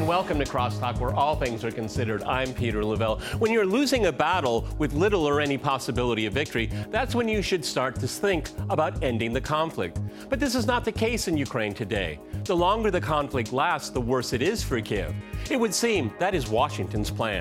welcome to Crosstalk, where all things are considered. I'm Peter Lavelle. When you're losing a battle with little or any possibility of victory, that's when you should start to think about ending the conflict. But this is not the case in Ukraine today. The longer the conflict lasts, the worse it is for Kyiv. It would seem that is Washington's plan.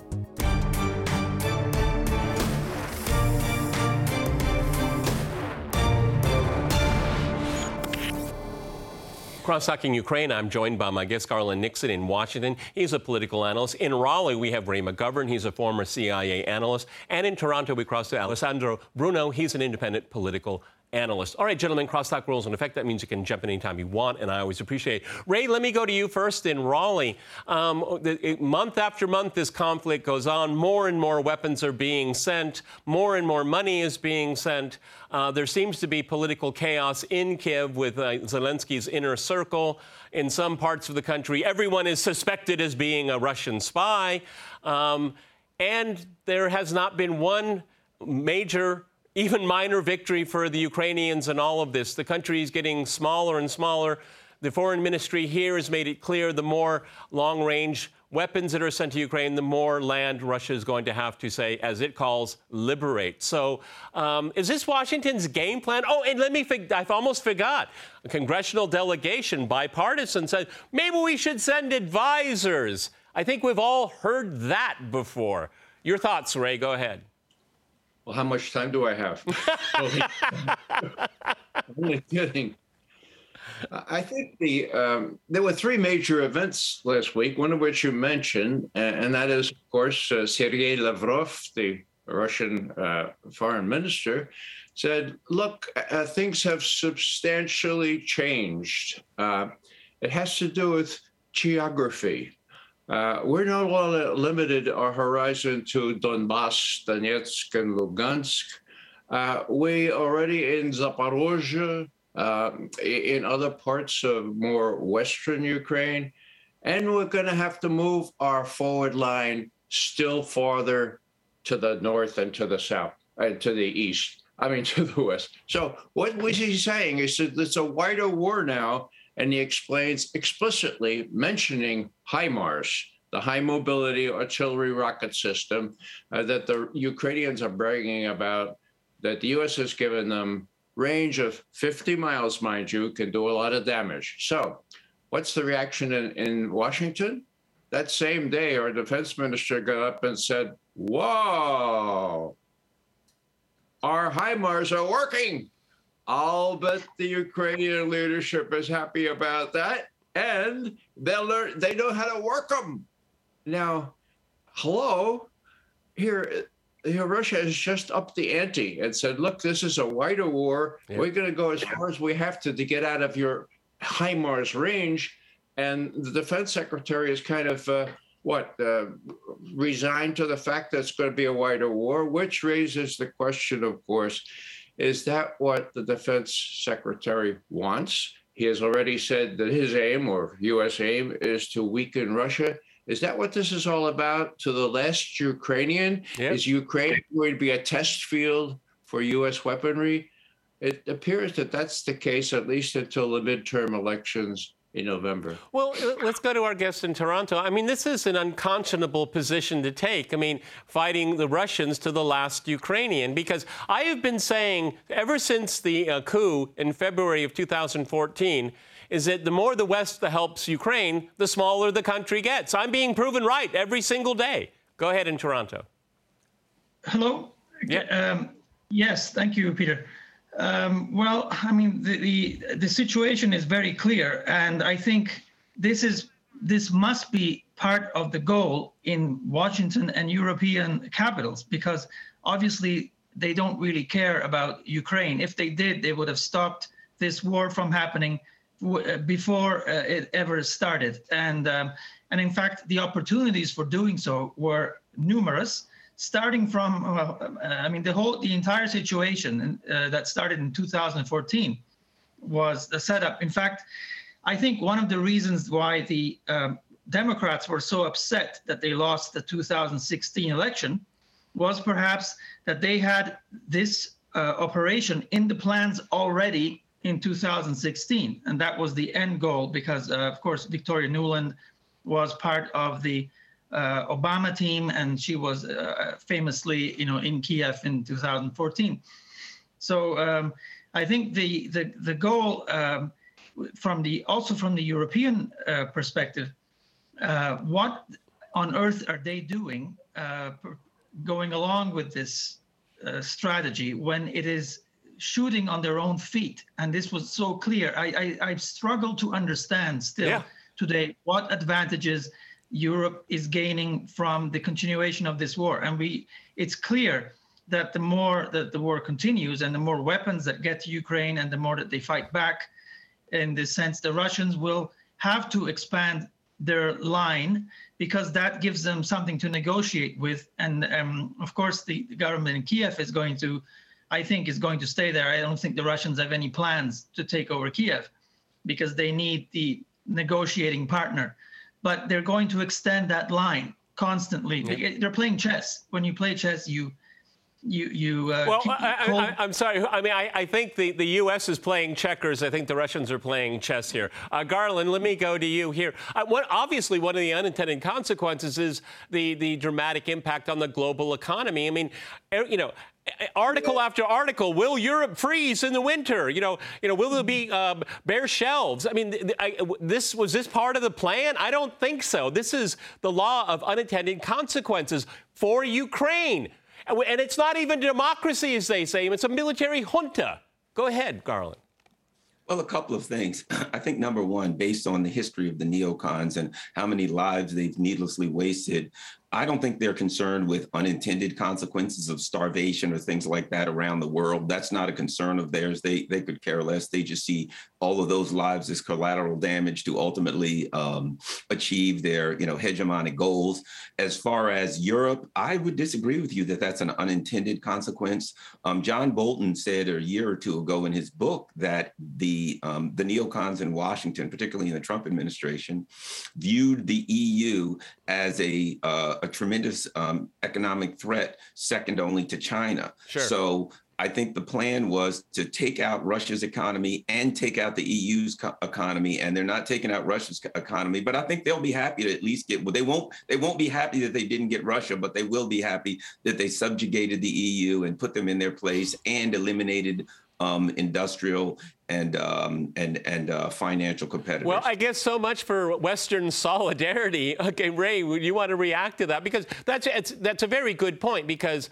Cross-talking Ukraine, I'm joined by my guest, Garland Nixon, in Washington. He's a political analyst. In Raleigh, we have Ray McGovern. He's a former CIA analyst. And in Toronto, we cross to Alessandro Bruno. He's an independent political analyst. All right, gentlemen, crosstalk rules in effect. That means you can jump in anytime you want, and I always appreciate it. Ray, let me go to you first in Raleigh. Month after month, this conflict goes on. More and more weapons are being sent. More and more money is being sent. There seems to be political chaos in Kyiv with Zelensky's inner circle. In some parts of the country, everyone is suspected as being a Russian spy. And there has not been one major, even minor victory for the Ukrainians in all of this. The country is getting smaller and smaller. The foreign ministry here has made it clear the more long-range weapons that are sent to Ukraine, the more land Russia is going to have to, say, as it calls, liberate. So is this Washington's game plan? Oh, and I almost forgot. A congressional delegation, bipartisan, said maybe we should send advisors. I think we've all heard that before. Your thoughts, Ray, go ahead. Well, how much time do I have? I'm only kidding. I think there were three major events last week, one of which you mentioned, and that is, of course, Sergei Lavrov, the Russian foreign minister, said, look, things have substantially changed. It has to do with geography. We're no longer limited our horizon to Donbass, Donetsk, and Lugansk. We already in Zaporozhye, in other parts of more western Ukraine, and we're going to have to move our forward line still farther to the north and to the south, and to the east, to the west. So what was he saying? He said it's a wider war now. And he explains explicitly, mentioning HIMARS, the high mobility artillery rocket system that the Ukrainians are bragging about, that the U.S. has given them range of 50 miles, mind you, can do a lot of damage. So what's the reaction in Washington? That same day, our defense minister got up and said, whoa, our HIMARS are working. I'll bet the Ukrainian leadership is happy about that, and they know how to work them. Now, here Russia has just upped the ante and said, look, this is a wider war. Yeah. We're going to go as far as we have to get out of your HIMARS range. And the defense secretary is kind of, resigned to the fact that it's going to be a wider war, which raises the question, of course, is that what the defense secretary wants? He has already said that his aim, or U.S. aim, is to weaken Russia. Is that what this is all about? To the last Ukrainian? Yeah. Is Ukraine going to be a test field for U.S. weaponry? It appears that that's the case, at least until the midterm elections in November. Well, let's go to our guest in Toronto. This is an unconscionable position to take. Fighting the Russians to the last Ukrainian, because I have been saying ever since the coup in February of 2014 is that the more the West helps Ukraine, the smaller the country gets. I'm being proven right every single day. Go ahead in Toronto. Hello. Yeah. Yes, thank you, Peter. The situation is very clear, and I think this must be part of the goal in Washington and European capitals, because obviously they don't really care about Ukraine. If they did, they would have stopped this war from happening before it ever started. And in fact, the opportunities for doing so were numerous. Starting from, the entire situation that started in 2014 was the setup. In fact, I think one of the reasons why the Democrats were so upset that they lost the 2016 election was perhaps that they had this operation in the plans already in 2016. And that was the end goal because, of course, Victoria Nuland was part of the Obama team, and she was famously, in Kiev in 2014. So I think the goal from the European perspective, what on earth are they doing going along with this strategy when it is shooting on their own feet? And this was so clear. I struggle to understand still today what advantages Europe is gaining from the continuation of this war. And it's clear that the more that the war continues and the more weapons that get to Ukraine and the more that they fight back, in this sense, the Russians will have to expand their line, because that gives them something to negotiate with. And of course, the government in Kiev is going to stay there. I don't think the Russians have any plans to take over Kiev, because they need the negotiating partner. But they're going to extend that line constantly. Yeah. They're playing chess. When you play chess, I'm sorry. I mean, I think the U.S. is playing checkers. I think the Russians are playing chess here. Garland, let me go to you here. Obviously, one of the unintended consequences is the dramatic impact on the global economy. I mean, article after article, will Europe freeze in the winter? Will there be bare shelves? I mean, was this part of the plan? I don't think so. This is the law of unintended consequences for Ukraine. And it's not even democracy, as they say. It's a military junta. Go ahead, Garland. Well, a couple of things. I think, number one, based on the history of the neocons and how many lives they've needlessly wasted, I don't think they're concerned with unintended consequences of starvation or things like that around the world. That's not a concern of theirs. They could care less. They just see all of those lives as collateral damage to ultimately achieve their, hegemonic goals. As far as Europe, I would disagree with you that that's an unintended consequence. John Bolton said a year or two ago in his book that the neocons in Washington, particularly in the Trump administration, viewed the EU as a tremendous economic threat, second only to China. Sure. So I think the plan was to take out Russia's economy and take out the EU's economy, and they're not taking out Russia's economy. But I think they'll be happy to at least get. Well, they won't be happy that they didn't get Russia, but they will be happy that they subjugated the EU and put them in their place and eliminated industrial and financial competitors. Well, I guess so much for Western solidarity. Okay, Ray, you want to react to that? Because that's a very good point, because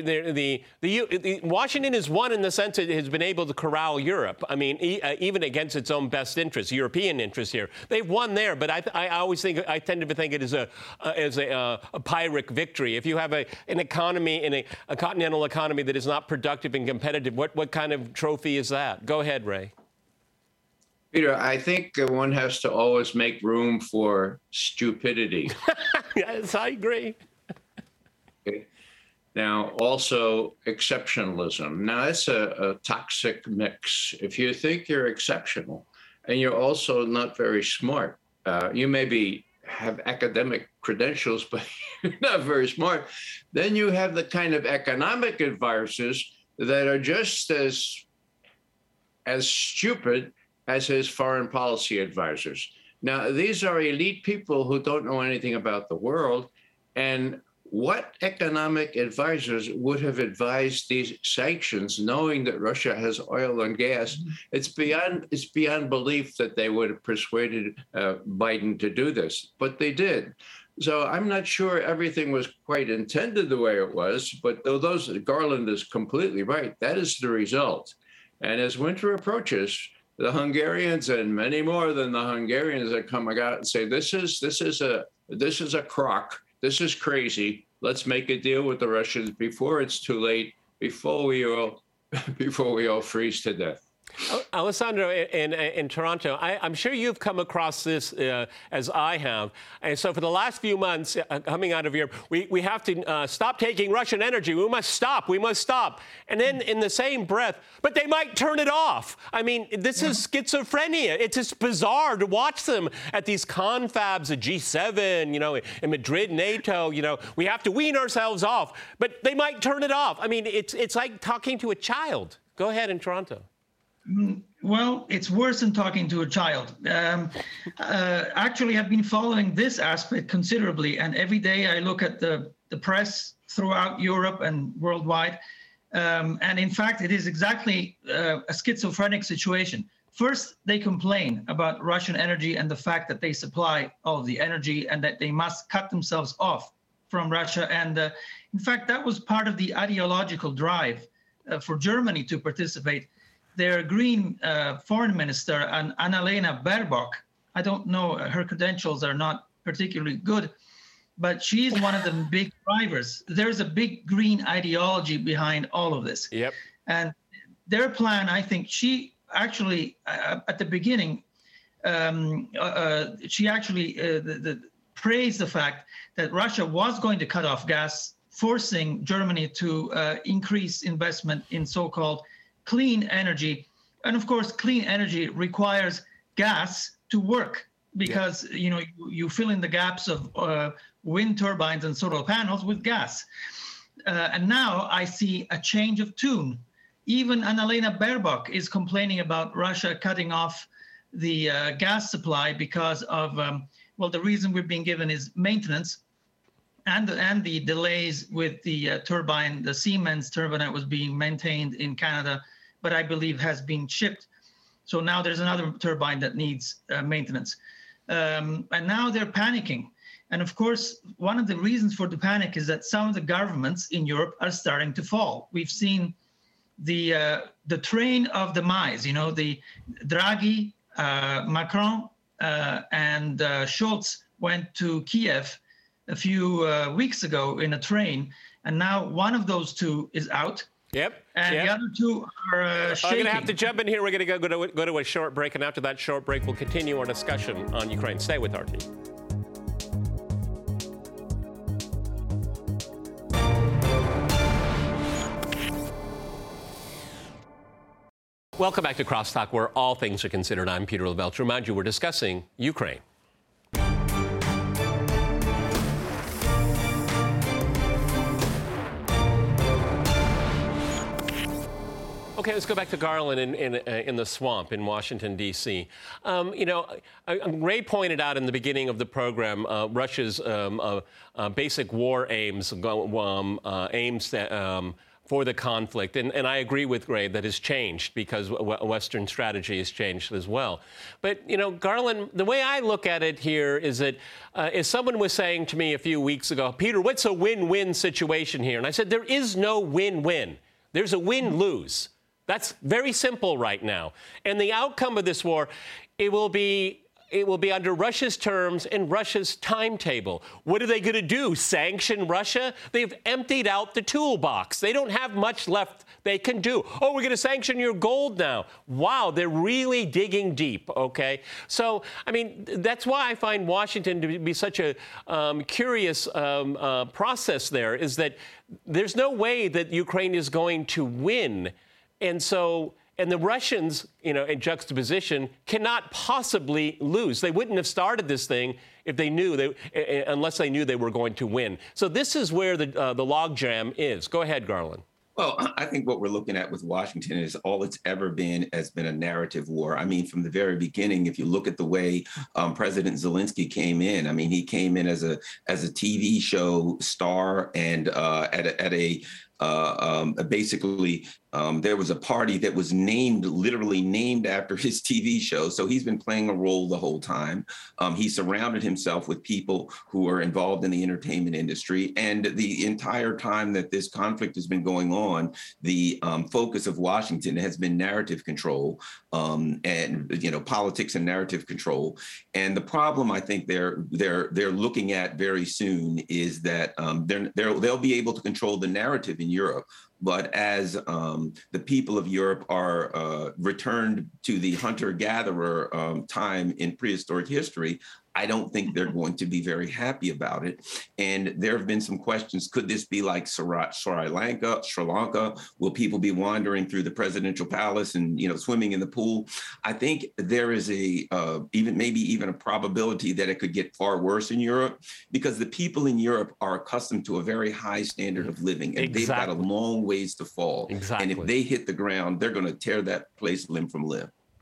Washington is one in the sense it has been able to corral Europe. I mean, even against its own best interests, European interests here. They've won there, but I always think, I tend to think it as a Pyrrhic victory. If you have an economy, in a continental economy that is not productive and competitive, what kind of trophy is that? Go ahead, Ray. Peter, I think one has to always make room for stupidity. Yes, I agree. Okay. Now, also exceptionalism. Now, it's a toxic mix. If you think you're exceptional and you're also not very smart, you maybe have academic credentials, but you're not very smart, then you have the kind of economic advisors that are just as stupid as his foreign policy advisors. Now, these are elite people who don't know anything about the world. And what economic advisors would have advised these sanctions, knowing that Russia has oil and gas? It's beyond belief that they would have persuaded Biden to do this, but they did. So I'm not sure everything was quite intended the way it was, but Garland is completely right. That is the result. And as winter approaches, the Hungarians and many more than the Hungarians that come out and say, this is a crock. This is crazy. Let's make a deal with the Russians before it's too late, before we all freeze to death. Alessandro, in Toronto, I'm sure you've come across this as I have. And so for the last few months coming out of Europe, we have to stop taking Russian energy. We must stop. And then in the same breath, but they might turn it off. I mean, this is schizophrenia. It's just bizarre to watch them at these confabs at G7, in Madrid, NATO, we have to wean ourselves off, but they might turn it off. I mean, it's like talking to a child. Go ahead in Toronto. Well, it's worse than talking to a child. Actually, I've been following this aspect considerably, and every day I look at the press throughout Europe and worldwide. And in fact, it is exactly a schizophrenic situation. First, they complain about Russian energy and the fact that they supply all of the energy and that they must cut themselves off from Russia. And in fact, that was part of the ideological drive for Germany to participate. Their Green foreign minister, Annalena Baerbock, I don't know, her credentials are not particularly good, but she's one of the big drivers. There's a big green ideology behind all of this. Yep. And their plan, I think, she actually, at the beginning, she actually praised the fact that Russia was going to cut off gas, forcing Germany to increase investment in so-called clean energy. And of course, clean energy requires gas to work because you fill in the gaps of wind turbines and solar panels with gas. And now I see a change of tune. Even Annalena Baerbock is complaining about Russia cutting off the gas supply because of, the reason we've been given is maintenance and the delays with the turbine, the Siemens turbine that was being maintained in Canada, but I believe has been shipped. So now there's another turbine that needs maintenance. And now they're panicking. And of course, one of the reasons for the panic is that some of the governments in Europe are starting to fall. We've seen the train of demise, the Draghi, Macron, and Scholz went to Kiev a few weeks ago in a train. And now one of those two is out. Yep. And the other two are shaking. I'm going to have to jump in here. We're going to go to a short break. And after that short break, we'll continue our discussion on Ukraine. Stay with RT. Welcome back to Crosstalk, where all things are considered. I'm Peter Lavelle. To remind you, we're discussing Ukraine. Okay, let's go back to Garland in the swamp in Washington, D.C. Ray pointed out in the beginning of the program Russia's basic war aims for the conflict. And I agree with Ray that has changed because Western strategy has changed as well. But, Garland, the way I look at it here is that as someone was saying to me a few weeks ago, Peter, what's a win-win situation here? And I said, there is no win-win. There's a win-lose. That's very simple right now. And the outcome of this war, it will be under Russia's terms and Russia's timetable. What are they going to do? Sanction Russia? They've emptied out the toolbox. They don't have much left they can do. Oh, we're going to sanction your gold now. Wow, they're really digging deep, okay? So, that's why I find Washington to be such a curious process there, is that there's no way that Ukraine is going to win. And the Russians, in juxtaposition, cannot possibly lose. They wouldn't have started this thing if they knew unless they knew they were going to win. So this is where the logjam is. Go ahead, Garland. Well, I think what we're looking at with Washington is all it's ever been has been a narrative war. From the very beginning, if you look at the way President Zelensky came in, he came in as a TV show star and there was a party that was literally named after his TV show. So he's been playing a role the whole time. He surrounded himself with people who are involved in the entertainment industry. And the entire time that this conflict has been going on, the focus of Washington has been narrative control and politics and narrative control. And the problem I think they're looking at very soon is that they'll be able to control the narrative in Europe. But as the people of Europe are returned to the hunter-gatherer time in prehistoric history, I don't think they're going to be very happy about it. And there have been some questions. Could this be like Sri Lanka? Will people be wandering through the presidential palace and, swimming in the pool? I think there is even a probability that it could get far worse in Europe because the people in Europe are accustomed to a very high standard of living and They've got a long ways to fall. Exactly. And if they hit the ground, they're going to tear that place limb from limb.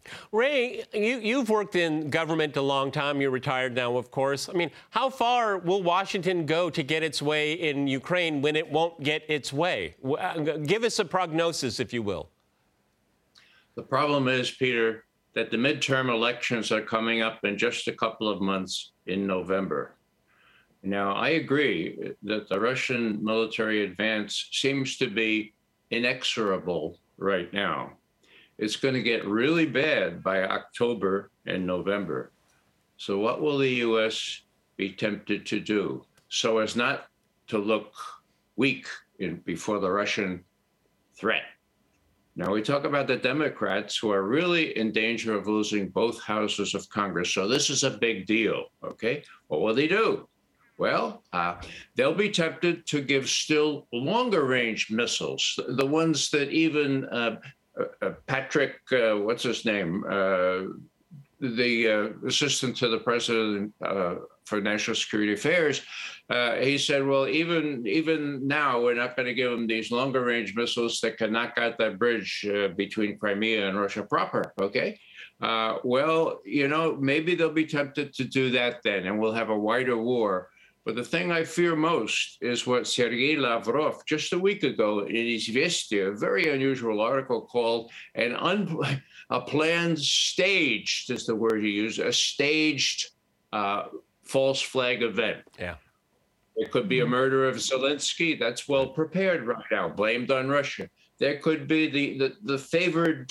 Ray, you've worked in government a long time. You're retired now, of course. I mean, how far will Washington go to get its way in Ukraine when it won't get its way? Give us a prognosis, if you will. The problem is, Peter, that the midterm elections are coming up in just a couple of months in November. Now, I agree that the Russian military advance seems to be inexorable right now. It's going to get really bad by October and November. So what will the U.S. be tempted to do so as not to look weak before the Russian threat? Now, we talk about the Democrats who are really in danger of losing both houses of Congress. So this is a big deal, okay? What will they do? Well, they'll be tempted to give still longer range missiles, the ones that even Patrick, what's his name? The assistant to the president for national security affairs, he said, well, even now, we're not going to give them these longer range missiles that can knock out that bridge between Crimea and Russia proper, okay? Well, maybe they'll be tempted to do that then, and we'll have a wider war. But the thing I fear most is what Sergei Lavrov, just a week ago in Izvestia, a very unusual article called a planned staged, is the word he used, a staged false flag event. Yeah. It could be a murder of Zelensky. That's well prepared right now, blamed on Russia. There could be the favored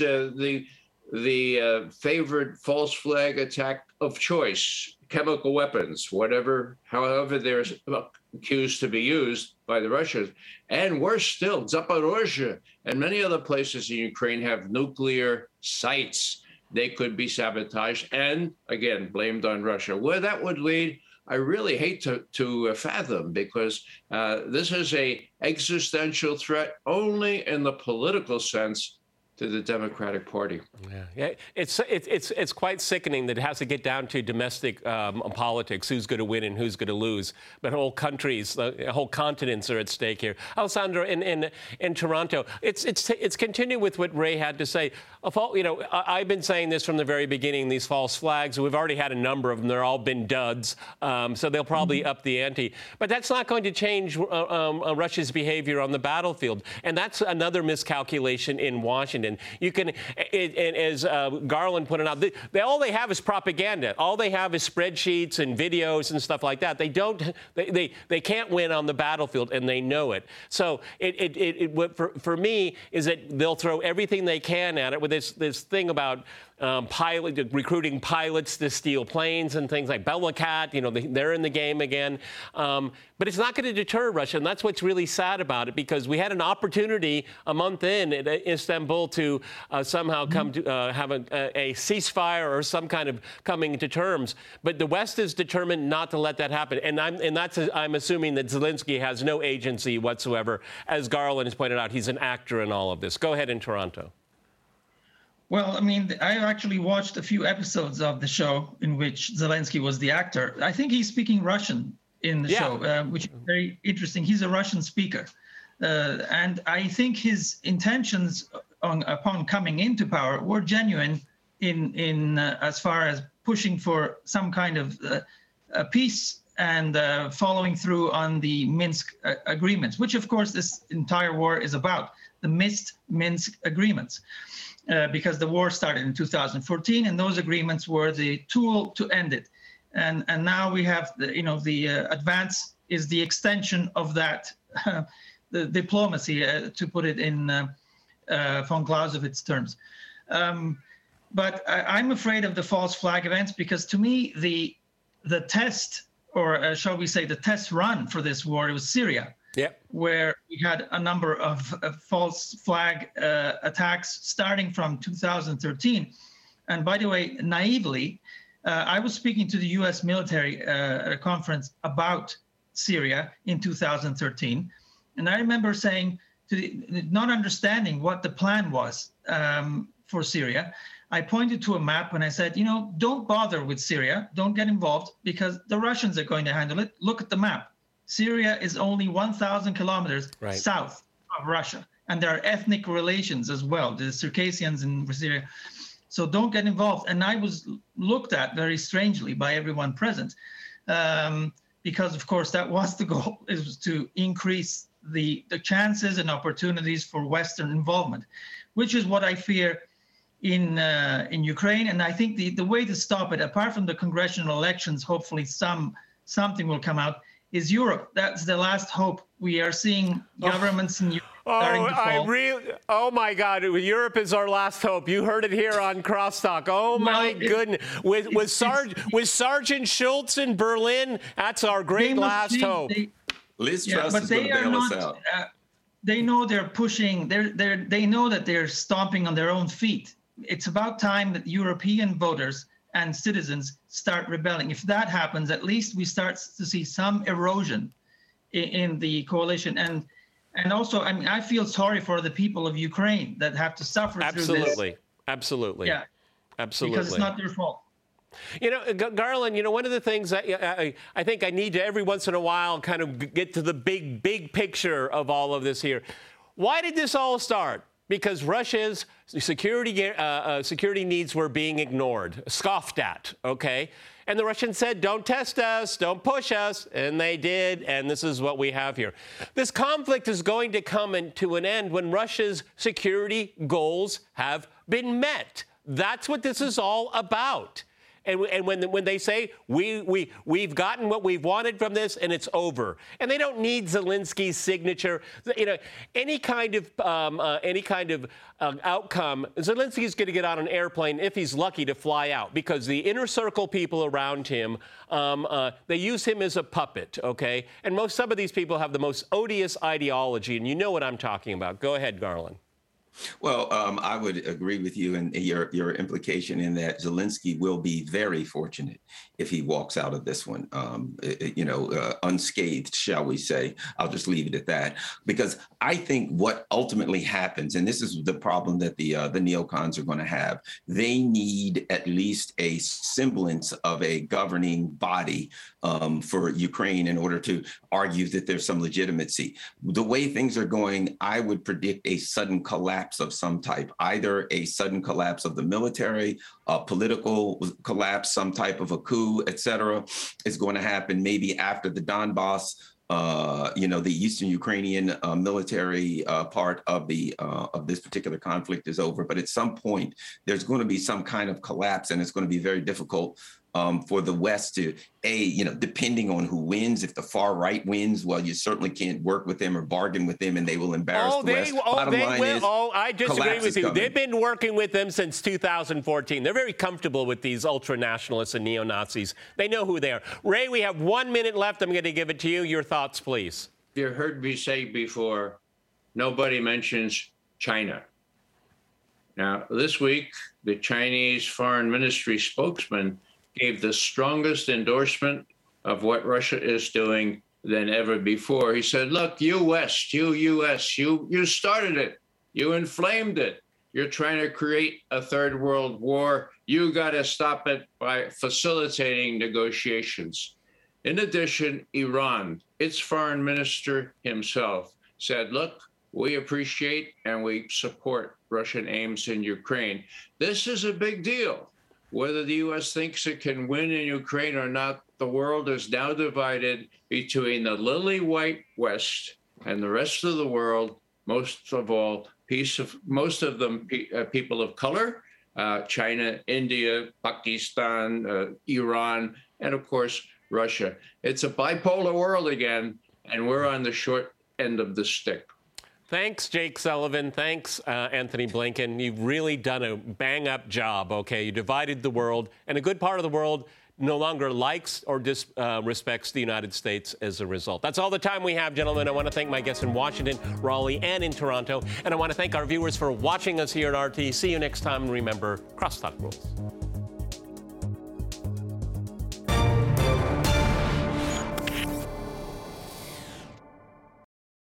favored false flag attack of choice, chemical weapons, however they're accused to be used by the Russians. And worse still, Zaporozhye and many other places in Ukraine have nuclear sites. They could be sabotaged and, again, blamed on Russia. Where that would lead, I really hate to fathom, because this is an existential threat only in the political sense to the Democratic Party. Yeah, it's quite sickening that it has to get down to domestic politics, who's going to win and who's going to lose. But whole countries, whole continents are at stake here. Alessandro, in Toronto, it's continuing with what Ray had to say. I've been saying this from the very beginning. These false flags, we've already had a number of them. They're all been duds, so they'll probably up the ante. But that's not going to change Russia's behavior on the battlefield, and that's another miscalculation in Washington. You can, as Garland pointed out, all they have is propaganda. All they have is spreadsheets and videos and stuff like that. They can't win on the battlefield, and they know it. So for me is that they'll throw everything they can at it with this thing about recruiting pilots to steal planes and things like Belacat. They're in the game again. But it's not going to deter Russia, and that's what's really sad about it, because we had an opportunity a month in at Istanbul to somehow come to have a ceasefire or some kind of coming to terms. But the West is determined not to let that happen. And I'm assuming that Zelensky has no agency whatsoever. As Garland has pointed out, he's an actor in all of this. Go ahead in Toronto. Well, I mean, I actually watched a few episodes of the show in which Zelensky was the actor. I think he's speaking Russian in the show, which is very interesting. He's a Russian speaker. And I think his intentions upon coming into power were genuine in as far as pushing for some kind of peace and following through on the Minsk agreements, which, of course, this entire war is about, the missed Minsk agreements. Because the war started in 2014, and those agreements were the tool to end it. And now we have, the advance is the extension of that, the diplomacy, to put it in von Clausewitz's terms. But I'm afraid of the false flag events, because to me, the test, or shall we say the test run for this war, it was Syria. Yep. Where we had a number of false flag attacks starting from 2013. And by the way, naively, I was speaking to the U.S. military at a conference about Syria in 2013. And I remember saying, not understanding what the plan was for Syria, I pointed to a map and I said, don't bother with Syria. Don't get involved, because the Russians are going to handle it. Look at the map. Syria is only 1,000 kilometers south of Russia, and there are ethnic relations as well. The Circassians in Syria. So don't get involved. And I was looked at very strangely by everyone present, because, of course, that was the goal, is to increase the chances and opportunities for Western involvement, which is what I fear in Ukraine. And I think the way to stop it, apart from the congressional elections, hopefully something will come out, is Europe. That's the last hope. We are seeing governments in Europe starting to fall. Oh my God! Europe is our last hope. You heard it here on Crosstalk. Oh my goodness! With Sergeant Schultz in Berlin, that's our great last hope. Liz Truss is going to bail us out. They know they're pushing. They know that they're stomping on their own feet. It's about time that European voters and citizens start rebelling. If that happens, at least we start to see some erosion in the coalition. And also, I mean, I feel sorry for the people of Ukraine that have to suffer through this. Absolutely. Yeah. Absolutely. Because it's not their fault. You know, Garland, you know, one of the things I think I need to every once in a while kind of get to the big picture of all of this here. Why did this all start? Because Russia's security needs were being ignored, scoffed at, okay? And the Russians said, don't test us, don't push us, and they did, and this is what we have here. This conflict is going to come to an end when Russia's security goals have been met. That's what this is all about. And when they say we've gotten what we've wanted from this and it's over, and they don't need Zelensky's signature, you know, any kind of outcome, Zelensky's going to get on an airplane if he's lucky to fly out, because the inner circle people around him, they use him as a puppet, okay? And some of these people have the most odious ideology, and you know what I'm talking about. Go ahead, Garland. Well, I would agree with you and your implication in that Zelensky will be very fortunate if he walks out of this one, unscathed, shall we say. I'll just leave it at that, because I think what ultimately happens, and this is the problem that the neocons are going to have, they need at least a semblance of a governing body for Ukraine in order to argue that there's some legitimacy. The way things are going, I would predict a sudden collapse of some type, either a sudden collapse of the military, a political collapse, some type of a coup, et cetera, is going to happen maybe after the Donbass, the Eastern Ukrainian military part of this particular conflict is over. But at some point, there's going to be some kind of collapse, and it's going to be very difficult for the West to, depending on who wins. If the far right wins, well, you certainly can't work with them or bargain with them, and they will embarrass the West. I disagree with you. They've been working with them since 2014. They're very comfortable with these ultra-nationalists and neo-Nazis. They know who they are. Ray, we have 1 minute left. I'm going to give it to you. Your thoughts, please. You heard me say before, nobody mentions China. Now, this week, the Chinese Foreign Ministry spokesman gave the strongest endorsement of what Russia is doing than ever before. He said, look, you West, you started it. You inflamed it. You're trying to create a third world war. You got to stop it by facilitating negotiations. In addition, Iran, its foreign minister himself, said, look, we appreciate and we support Russian aims in Ukraine. This is a big deal. Whether the U.S. thinks it can win in Ukraine or not, the world is now divided between the lily-white West and the rest of the world, most of them people of color, China, India, Pakistan, Iran, and of course, Russia. It's a bipolar world again, and we're on the short end of the stick. Thanks, Jake Sullivan. Thanks, Anthony Blinken. You've really done a bang-up job, okay? You divided the world, and a good part of the world no longer likes or respects the United States as a result. That's all the time we have, gentlemen. I want to thank my guests in Washington, Raleigh, and in Toronto. And I want to thank our viewers for watching us here at RT. See you next time, and remember, Crosstalk rules.